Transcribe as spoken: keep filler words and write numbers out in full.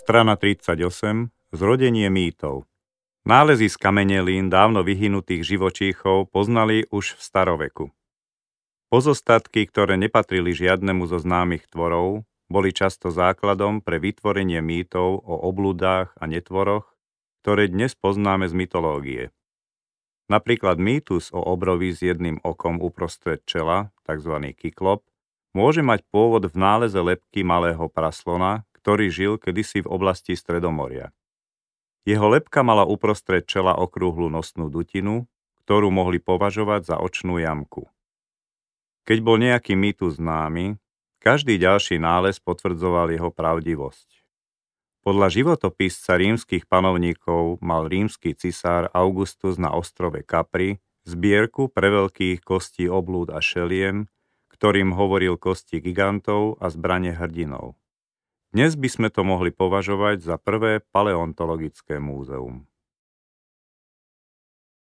Strana tridsaťosem. Zrodenie mýtov. Nálezy z kamenelín dávno vyhynutých živočíchov poznali už v staroveku. Pozostatky, ktoré nepatrili žiadnemu zo známych tvorov, boli často základom pre vytvorenie mýtov o obludách a netvoroch, ktoré dnes poznáme z mytológie. Napríklad mýtus o obrovi s jedným okom uprostred čela, tzv. Kyklop, môže mať pôvod v náleze lebky malého praslona, ktorý žil kedysi v oblasti Stredomoria. Jeho lebka mala uprostred čela okrúhlu nosnú dutinu, ktorú mohli považovať za očnú jamku. Keď bol nejaký mýtus známy, každý ďalší nález potvrdzoval jeho pravdivosť. Podľa životopisca rímskych panovníkov mal rímsky cisár Augustus na ostrove Capri zbierku preveľkých kostí oblúd a šeliem, ktorým hovoril kosti gigantov a zbrane hrdinov. Dnes by sme to mohli považovať za prvé paleontologické múzeum.